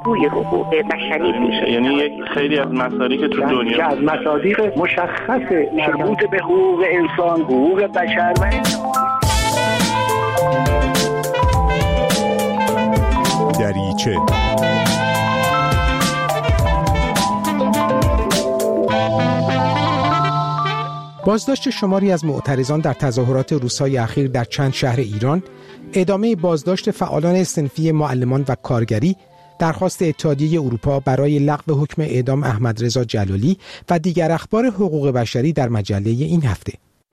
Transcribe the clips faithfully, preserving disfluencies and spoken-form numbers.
پاسخگوی حقوق بشری میشه. یعنی یک خیلی از مصادیق که تو دنیا که از مصادیق مشخص مربوط به حقوق انسان، حقوق بشر و دریچه بازداشت شماری از معترضان در تظاهرات روزهای اخیر در چند شهر ایران، ادامه بازداشت فعالان صنفی معلمان و کارگری، درخواست اتحادیه اروپا برای لغو حکم اعدام احمد رضا جلالی و دیگر اخبار حقوق بشری در مجله این هفته.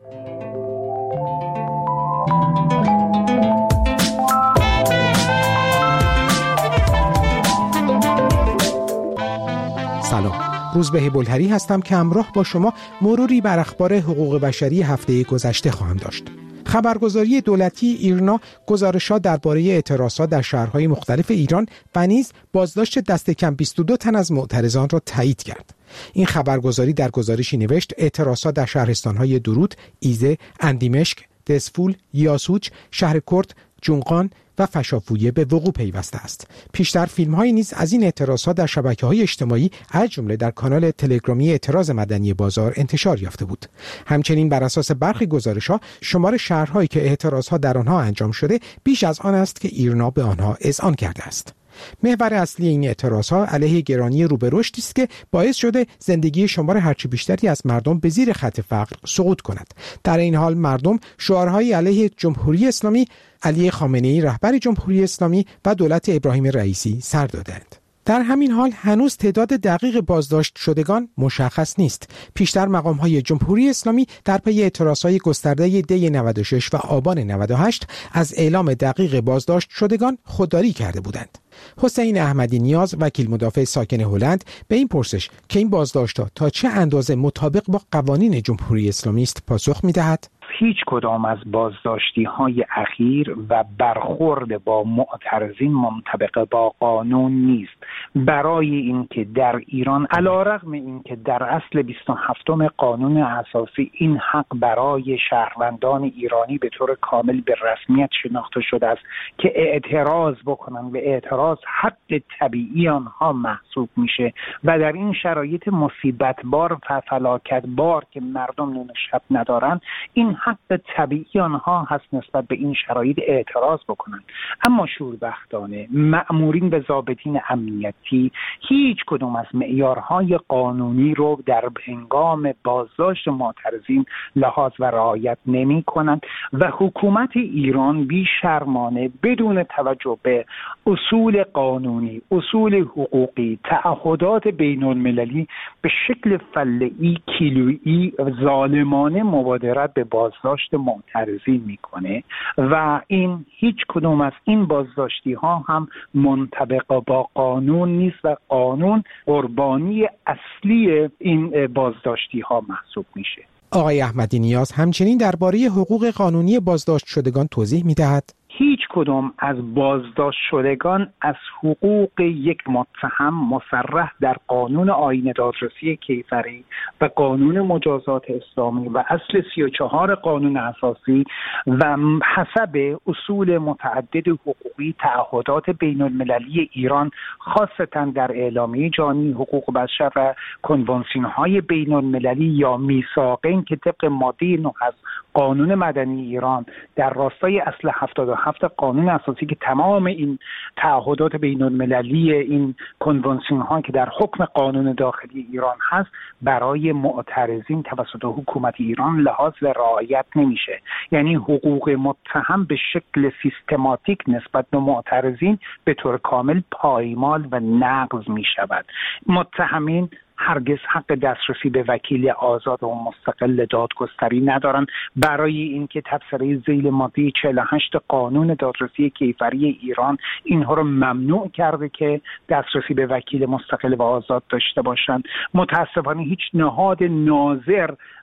سلام، روزبه بلهری هستم که همراه با شما مروری بر اخبار حقوق بشری هفته گذشته خواهم داشت. خبرگزاری دولتی ایرنا گزارشات درباره اعتراضات در شهرهای مختلف ایران و نیز بازداشت دست کم بیست و دو تن از معترضان را تایید کرد. این خبرگزاری در گزارشی نوشت اعتراضات در شهرستان‌های درود، ایزه، اندیمشک، دسفول، یاسوج، شهر کرد، جونقان و فشافویه به وقوع پیوسته است. پیشتر فیلم‌های نیز از این اعتراضات در شبکه‌های اجتماعی از جمله در کانال تلگرامی اعتراض مدنی بازار انتشار یافته بود. همچنین بر اساس برخی گزارش‌ها شمار شهرهایی که اعتراضات در آنها انجام شده بیش از آن است که ایرنا به آنها اذعان کرده است. محور اصلی این اعتراضها علیه گرانی رو به رشدی است که باعث شده زندگی شمار هرچی بیشتری از مردم به زیر خط فقر سقوط کند. در این حال مردم شعارهای علیه جمهوری اسلامی، علی خامنه‌ای رهبر جمهوری اسلامی و دولت ابراهیم رئیسی سر دادند. در همین حال هنوز تعداد دقیق بازداشت شدگان مشخص نیست. پیشتر مقام‌های جمهوری اسلامی در پی اعتراضهای گسترده دی نود و شش و آبان نود و هشت از اعلام دقیق بازداشت شدگان خودداری کرده بودند. حسین احمدی نیاز، وکیل مدافع ساکن هلند، به این پرسش که این بازداشت‌ها تا چه اندازه مطابق با قوانین جمهوری اسلامی است پاسخ می‌دهد: هیچ کدام از بازداشتی های اخیر و برخورد با معترضین منطبق با قانون نیست. برای اینکه در ایران علیرغم اینکه در اصل بیست و هفتم قانون اساسی این حق برای شهروندان ایرانی به طور کامل به رسمیت شناخته شده است که اعتراض بکنن و اعتراض حق طبیعی آنها محسوب میشه و در این شرایط مصیبت بار و فلاکت بار که مردم نون شب ندارن، این حق طبیعی آنها هست نسبت به این شرایط اعتراض بکنن. اما شوربختانه مأمورین و ضابطین امنیتی هیچ کدوم از معیارهای قانونی رو در هنگام بازداشت معترضین لحاظ و رعایت نمی کنند و حکومت ایران بی‌شرمانه بدون توجه به اصول قانونی، اصول حقوقی، تعهدات بین المللی به شکل فله‌ای، کیلویی و ظالمانه مبادرت به بازداشت معترضین میکنه و این هیچ کدوم از این بازداشتی ها هم منطبق با قانون نیست و قانون قربانی اصلی این بازداشتی ها محسوب میشه. آقای احمدی نیاز همچنین درباره حقوق قانونی بازداشت شدگان توضیح میدهد: هیچ کدام از بازداشت شدگان از حقوق یک متهم مصرح در قانون آیین دادرسی کیفری و قانون مجازات اسلامی و اصل سی و چهار قانون اساسی و حسب اصول متعدد حقوقی تعهدات بین المللی ایران، خاصتا در اعلامیه جهانی حقوق بشر و کنوانسیون های بین المللی یا میثاقین که طبق ماده نه از قانون مدنی ایران در راستای اصل هفتاد و هفت قانون اساسی که تمام این تعهدات بین المللی این کنوانسیون ها که در حکم قانون داخلی ایران هست برای معترضین توسط حکومت ایران لحاظ و رعایت نمیشه. یعنی حقوق متهم به شکل سیستماتیک نسبت به معترضین به طور کامل پایمال و نقض می شود. متهمین هرگز حق دسترسی به وکیل آزاد و مستقل دادگستری ندارند. برای اینکه تبصره ذیل ماده چهل و هشت قانون دادرسی کیفری ایران اینها رو ممنوع کرده که دسترسی به وکیل مستقل و آزاد داشته باشند. متاسفانه هیچ نهاد ناظر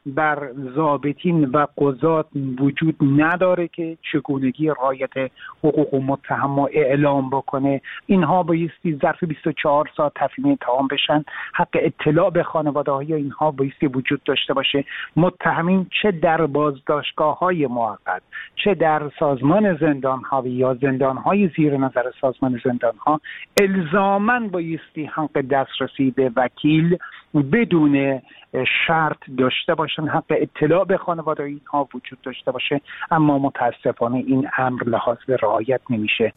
بر ضابطین و قضات وجود نداره که چگونگی رعایت حقوق متهم رو اعلام بکنه. اینها بایستی ظرف بیست و چهار ساعت تفهیم اتهام بشن. حق اطلاع به خانواده‌های اینها بایستی وجود داشته باشه. متهمین چه در بازداشتگاه‌های موقت، چه در سازمان زندان‌ها یا زندان‌های زیر نظر سازمان زندان‌ها، الزاماً بایستی حق دسترسی به وکیل بدون شرط داشته باشن، حق اطلاع به خانواده اینها وجود داشته باشه. اما متاسفانه این امر لحاظ به رعایت نمیشه.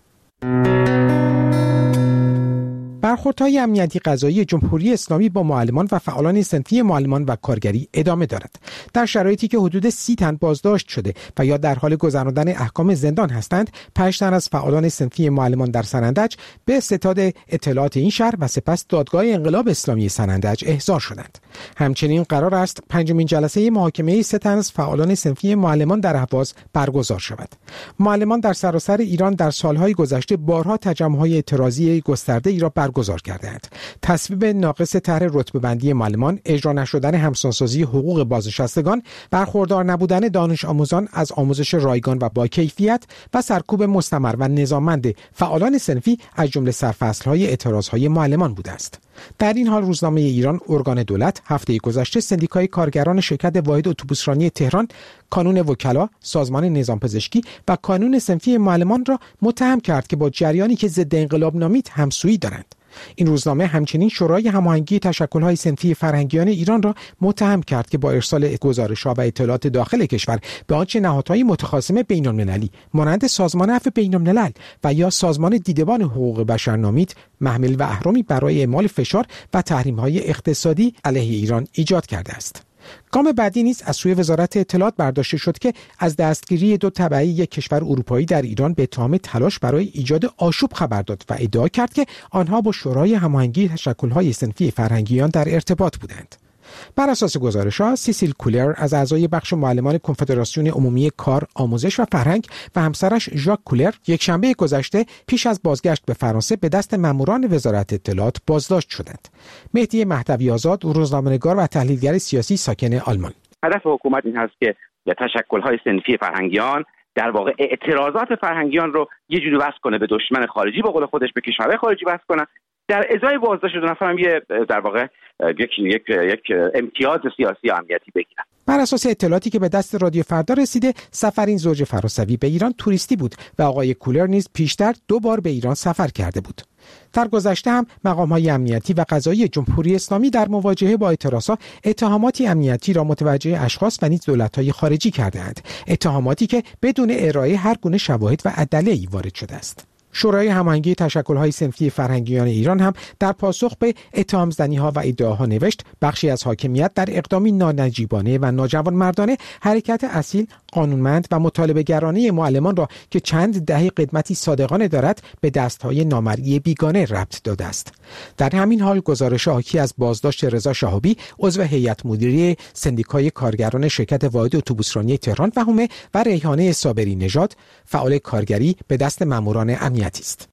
برخوردهای امنیتی قضایی جمهوری اسلامی با معلمان و فعالان صنفی معلمان و کارگری ادامه دارد. در شرایطی که حدود سی تن بازداشت شده و یا در حال گذراندن احکام زندان هستند، پنج تن از فعالان صنفی معلمان در سنندج به ستاد اطلاعات این شهر و سپس دادگاه انقلاب اسلامی سنندج احضار شدند. همچنین قرار است پنجمین جلسه محاکمه سه تن از فعالان صنفی معلمان در اهواز برگزار شود. معلمان در سراسر ایران در سالهای گذشته بارها تجمع‌های اعتراضی گسترده‌ای را برگزار کردند. تصویب ناقص طرح رتبه‌بندی معلمان، اجرا نشدن همسانسازی حقوق بازنشستگان، برخوردار نبودن دانش آموزان از آموزش رایگان و با کیفیت و سرکوب مستمر و نظاممند فعالان صنفی از جمله سرفصل‌های اعتراض‌های معلمان بوده است. در این حال روزنامه ایران ارگان دولت هفته گذشته سندیکای کارگران شرکت واحد اتوبوسرانی تهران، کانون وکلا، سازمان نظام پزشکی و کانون صنفی معلمان را متهم کرد که با جریانی که ضد انقلاب نامید همسویی دارند. این روزنامه همچنین شورای هماهنگی تشکل‌های صنفی فرهنگیان ایران را متهم کرد که با ارسال گزارش‌ها و اطلاعات داخل کشور به آنچه نهادهای متخاصم بین‌المللی مانند سازمان عفو بین‌الملل و یا سازمان دیدبان حقوق بشر نامید، محمل و اهرامی برای اعمال فشار و تحریم‌های اقتصادی علیه ایران ایجاد کرده است. گام بعدی نیز از سوی وزارت اطلاعات برداشته شد که از دستگیری دو تبعی یک کشور اروپایی در ایران به اتهام تلاش برای ایجاد آشوب خبر داد و ادعا کرد که آنها با شورای هماهنگی تشکل‌های صنفی فرهنگیان در ارتباط بودند. بر اساس گزارش‌ها، سیسیل کولر از اعضای بخش معلمان کنفدراسیون عمومی کار، آموزش و فرهنگ و همسرش ژاک کولر یک شنبه گذشته پیش از بازگشت به فرانسه به دست ماموران وزارت اطلاعات بازداشت شدند. مهدی مهدوی آزاد، روزنامه‌نگار و تحلیلگر سیاسی ساکن آلمان: هدف حکومت این هست که تشکل‌های صنفی فرهنگیان در واقع اعتراضات فرهنگیان رو یه جوری وصل کنه به دشمن خارجی، به قول خودش به کشورهای خارجی وصل کنه. در ازای بازداشت دو نفر هم یه در واقع یک یک یک امتیاز سیاسی و امنیتی بگیرن. بر اساس اطلاعاتی که به دست رادیو فردا رسیده، سفر این زوج فرانسوی به ایران توریستی بود و آقای کولر نیز پیشتر دو بار به ایران سفر کرده بود. در گذشته هم مقام‌های امنیتی و قضایی جمهوری اسلامی در مواجهه با اعتراضات اتهاماتی امنیتی را متوجه اشخاص و نیز دولت‌های خارجی کرده‌اند، اتهاماتی که بدون ارائه هر گونه شواهد و ادله‌ای وارد شده است. شورای هماهنگی تشکل‌های صنفی فرهنگیان ایران هم در پاسخ به اتهام‌زنی‌ها و ادعاها نوشت بخشی از حاکمیت در اقدامی نانجیبانه و ناجوانمردانه حرکت اصیل، قانونمند و مطالبه‌گرانه معلمان را که چند دهه قدمتی صادقانه دارد به دست‌های نامرئی بیگانه ربط داده است. در همین حال گزارش حاکی از بازداشت رضا شهابی، عضو هیئت مدیره سندیکای کارگران شرکت واحد اتوبوسرانی تهران و حومه و ریحانه صابری نژاد، فعال کارگری، به دست ماموران امنیتی است.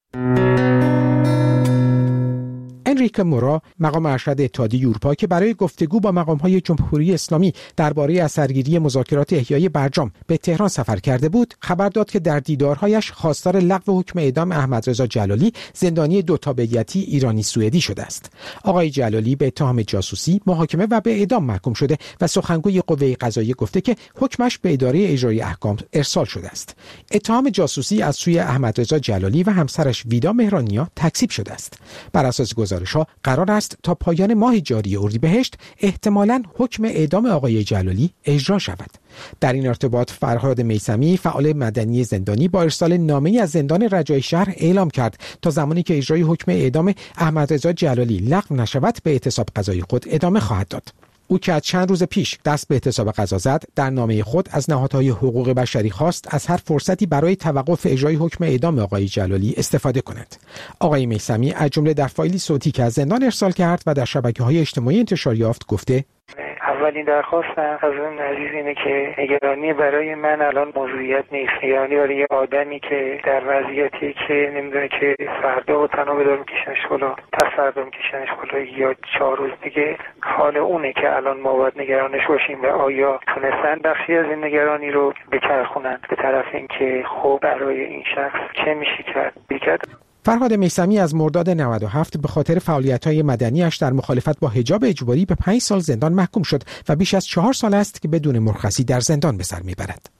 انریکه مورا، مقام ارشد اتحادیه اروپا که برای گفتگو با مقام‌های جمهوری اسلامی درباره اثرگیری مذاکرات احیای برجام به تهران سفر کرده بود، خبر داد که در دیدارهایش خواستار لغو حکم اعدام احمد رضا جلالی، زندانی دو تابعیتی ایرانی سوئدی شده است. آقای جلالی به اتهام جاسوسی محاکمه و به اعدام محکوم شده و سخنگوی قوه قضاییه گفته که حکمش به اداره اجرای احکام ارسال شده است. اتهام جاسوسی از سوی احمد رضا جلالی و همسرش ویدا مهرانیا تکذیب شده است. بر اساس گزارش‌ها قرار است تا پایان ماه جاری اردیبهشت احتمالاً حکم اعدام آقای جلالی اجرا شود. در این ارتباط فرهاد میثمی، فعال مدنی زندانی، با ارسال نامه‌ای از زندان رجای شهر اعلام کرد تا زمانی که اجرای حکم اعدام احمد رضا جلالی لغو نشود به اعتصاب قضایی خود ادامه خواهد داد. او که از چند روز پیش دست به اعتصاب قضا زد، در نامه خود از نهادهای حقوق بشری خواست از هر فرصتی برای توقف اجرای حکم اعدام آقای جلالی استفاده کنند. آقای میثمی از جمله در فایلی صوتی که از زندان ارسال کرد و در شبکه‌های اجتماعی انتشار یافت گفته: اولین درخواستم از اون عزیز اینه که نگرانی برای من الان موضوعیت نیست. نگرانی برای یه آدمی که در وضعیتی که نمیدونه که فردا و تنها به دار میکشنش بالا. پس فردا میکشنش بالا یا چهار روز دیگه، حال اونه که الان ما باید نگرانش باشیم و آیا تونستن بخشی از این نگرانی رو بچرخونن به طرف اینکه خب برای این شخص چه میشه کرد بیکرد. فرهاد میثمی از مرداد نود و هفت به خاطر فعالیت‌های مدنی‌اش در مخالفت با حجاب اجباری به پنج سال زندان محکوم شد و بیش از چهار سال است که بدون مرخصی در زندان به سر می‌برد.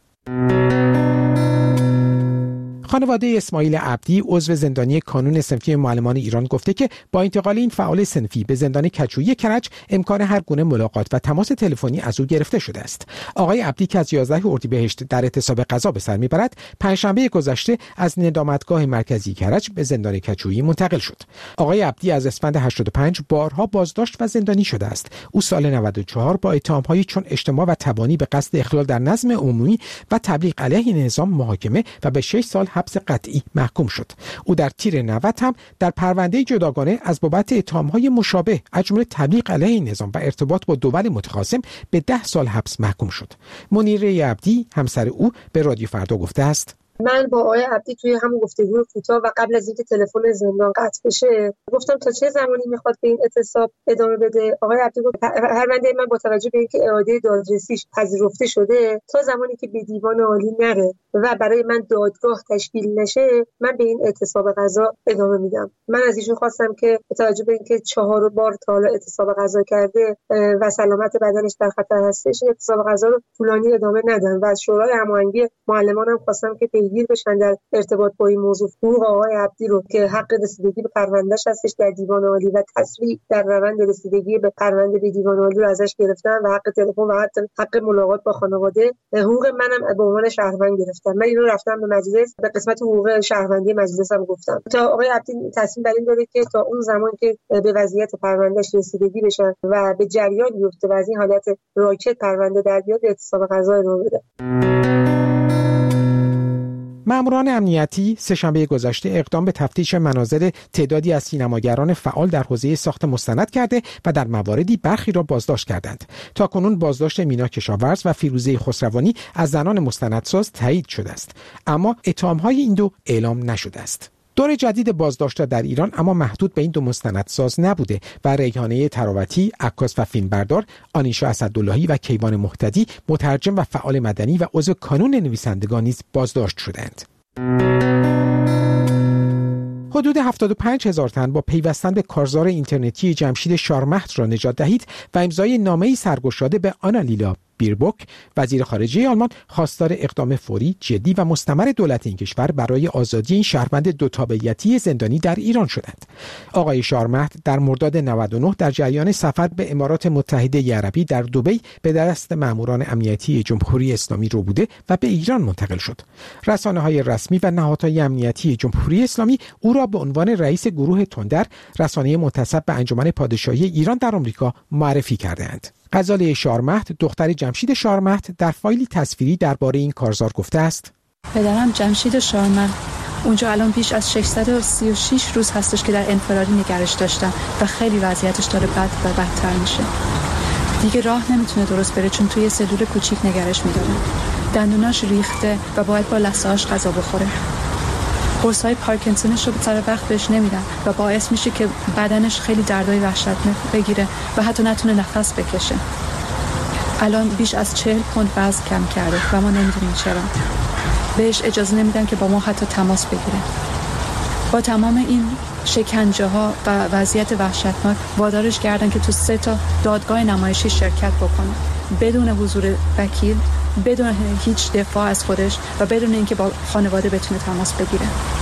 خانواده اسماعیل عبدی عضو زندانی کانون صنفی معلمان ایران گفته که با انتقال این فعال صنفی به زندان کجویی کرج امکان هر گونه ملاقات و تماس تلفنی از او گرفته شده است. آقای عبدی که از یازده اردیبهشت در اعتصاب غذا به سر میبرد، پنجشنبه گذشته از ندامتگاه مرکزی کرج به زندان کجویی منتقل شد. آقای عبدی از اسفند هشتاد و پنج بارها بازداشت و زندانی شده است. او سال نود و چهار با اتهام‌هایی چون اجتماع و تبانی به قصد اخلال در نظم عمومی و تبلیغ علیه نظام محاکمه و به شش سال حبس قطعی محکوم شد. او در تیر نود هم در پرونده جداگانه از بابت اتهام‌های مشابه از جمله تبلیغ علیه نظام و ارتباط با دول متخاصم به ده سال حبس محکوم شد. منیره عبدی همسر او به رادیو فردا گفته است: من با آقای عبدی توی همون گفتگو کوتاه و قبل از اینکه تلفن زندان قطع بشه گفتم تا چه زمانی میخواد به این اعتصاب ادامه بده. آقای عبدی گفت پرونده من با توجه به اینکه اعاده دادرسیش پذیرفته شده تا زمانی که به دیوان عالی نره و برای من دادگاه تشکیل نشه من به این اعتصاب قضا ادامه میدم. من از ایشون خواستم که با توجه به اینکه چهار بار تا حالا اعتصاب قضا کرده و سلامت بدنش در خطر هستش اعتصاب قضا رو طولانی ادامه ندن و از شورای هماهنگی معلمانم خواستم که گیر بشن در ارتباط با این موضوع. حقوق آقای عبدی رو که حق رسیدگی به پروندهش هستش در دیوان عالی و تسریع در روند رسیدگی به پرونده به دیوان عالی رو ازش گرفتن و حق تلفن و حق, حق ملاقات با خانواده. حقوق منم به عنوان شهروند گرفتم. من اینو رفتم به مجلس به قسمت حقوق شهروندی مجلسم گفتم تا آقای عبدی تصمیم بر این داره که تا اون زمان که به وضعیت پروندهش رسیدگی بشن و به جریان بیفته و از این حالت راکت پرونده در بیاد اعتصاب قضا رو بده. ماموران امنیتی سه‌شنبه گذشته اقدام به تفتیش منازل تعدادی از سینماگران فعال در حوزه ساخت مستند کرده و در مواردی برخی را بازداشت کردند. تاکنون بازداشت مینا کشاورز و فیروزه خسروانی از زنان مستندساز تایید شده است، اما اتهام‌های این دو اعلام نشده است. دور جدید بازداشت در ایران اما محدود به این دو مستندساز نبوده و ریحانه تراوتی، عکاس و فیلمبردار، آنیشا اسداللهی و کیوان مهتدی، مترجم و فعال مدنی و عضو کانون نویسندگان نیز بازداشت شدند. حدود هفتاد و پنج هزار تن با پیوستن به کارزار اینترنتی جمشید شارمهد را نجات دهید و امضای نامه‌ای سرگشاده به آنالیلا بیربوک وزیر خارجه آلمان خواستار اقدام فوری، جدی و مستمر دولت این کشور برای آزادی این شهروند دو تابعیتی زندانی در ایران شدند. آقای شارمهد در مرداد نود و نه در جریان سفر به امارات متحده عربی در دبی به دست ماموران امنیتی جمهوری اسلامی رو بوده و به ایران منتقل شد. رسانه‌های رسمی و نهادهای امنیتی جمهوری اسلامی او را به عنوان رئیس گروه تندر، رسانه منتسب به انجمن پادشاهی ایران در آمریکا معرفی کرده‌اند. غزاله شارمهد دختر جمشید شارمهد در فایلی تصویری درباره این کارزار گفته است: پدرم جمشید شارمهد اونجا الان بیش از ششصد و سی و شش روز هستش که در انفرادی نگرش داشتن و خیلی وضعیتش داره بد و بدتر میشه. دیگه راه نمیتونه درست بره چون توی سلول کوچیک نگرش میدارن. دندوناش ریخته و باید با لثه‌هاش غذا بخوره. قرص‌های پارکینسونش رو به سر وقت بهش نمیدن و باعث میشه که بدنش خیلی دردای وحشتناک بگیره و حتی نتونه نفس بکشه. الان بیش از چهل پوند وزن کم کرده و ما نمیدونیم چرا. بهش اجازه نمیدن که با ما حتی تماس بگیره. با تمام این شکنجه ها و وضعیت وحشتناک وادارش کردن که تو سه تا دادگاه نمایشی شرکت بکنه بدون حضور وکیل، بدون هیچ دفاع از خودش و بدون اینکه با خانواده بتونه تماس بگیره.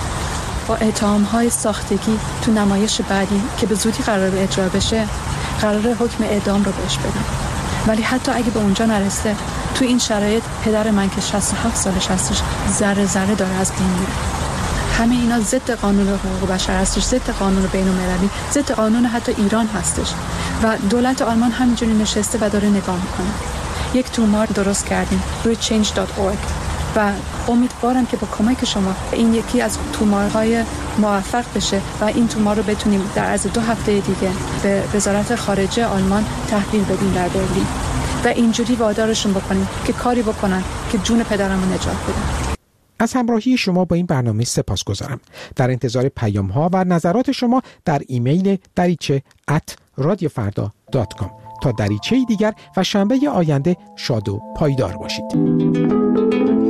با اتهام‌های ساختگی تو نمایش بعدی که به زودی قرار اجرا بشه قرار حکم اعدام رو بهش بدن. ولی حتی اگه به اونجا نرسه تو این شرایط پدر من که شصت و هفت سالش هستش ذره ذره داره از بین میره. همه اینا ضد قانون حقوق بشر هستش، ضد قانون بین‌المللی، ضد قانون حتی ایران هستش و دولت آلمان همینجوری نشسته و داره نگاه میکنه. یک تومار درست کردیم روی چنج دات اورگ و امیدوارم که با کمک شما این یکی از تومارهای موفق بشه و این تومار رو بتونیم در عرض دو هفته دیگه به وزارت خارجه آلمان تحویل بدیم در برلین و اینجوری وادارشون بکنیم که کاری بکنن که جون پدرم رو نجات بدن. از همراهی شما با این برنامه سپاسگزارم. در انتظار پیام ها و نظرات شما در ایمیل دریچه ات رادیو فردا دات کام. تا دریچه دیگر و شنبه آینده شاد و پایدار باشید.